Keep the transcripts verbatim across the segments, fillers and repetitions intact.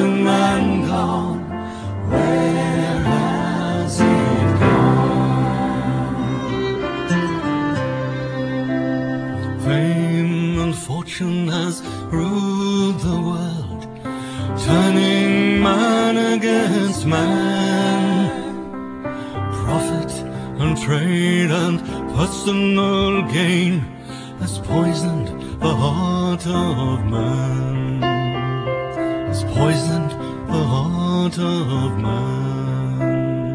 of man gone? Where has it gone? Fame and fortune has ruled the world, turning man against man. Profit and trade and personal gain has poisoned the heart of man, has poisoned the heart of man.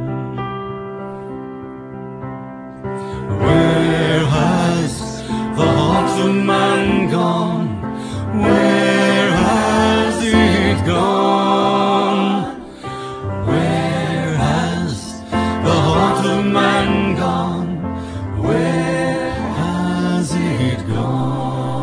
Where has the heart of man gone? Where has it gone? Where has the heart of man gone? Where has it gone?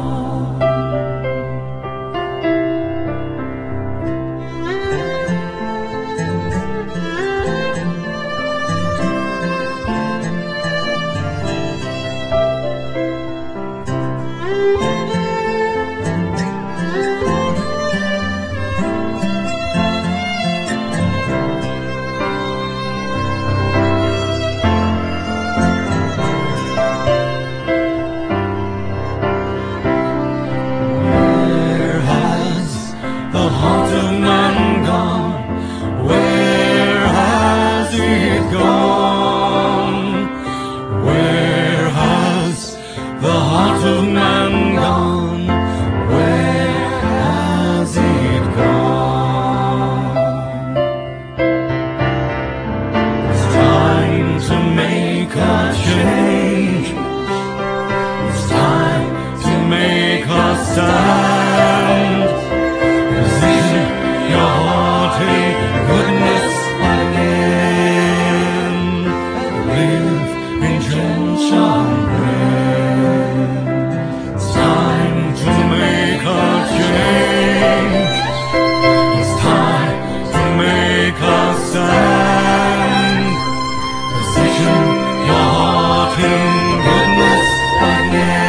Stand, position your heart in goodness again. Live in Gentian rain. It's time to make a change. It's time to make a stand. Position your heart in goodness again.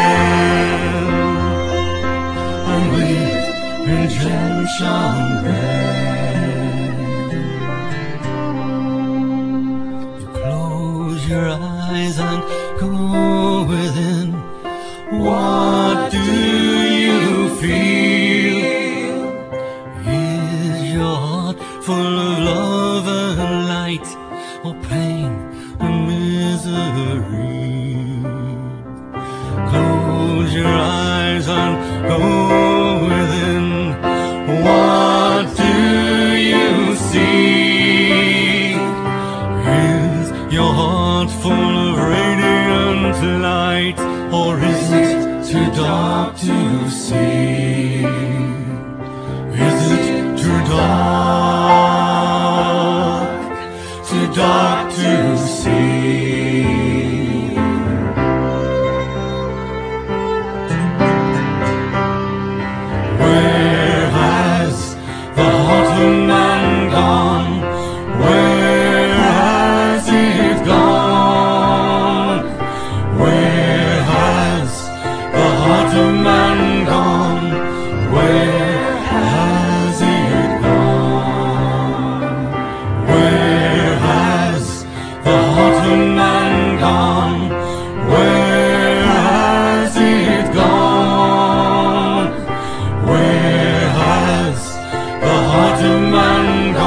Redemption reign. You close your eyes and go within. What do you feel? Is your heart full of love and light, or pain and misery? Close your eyes and go within. What do you see? Is your heart full of radiant light, or is it too dark to see? Is it too dark, too dark to see? Where has the heart of man gone?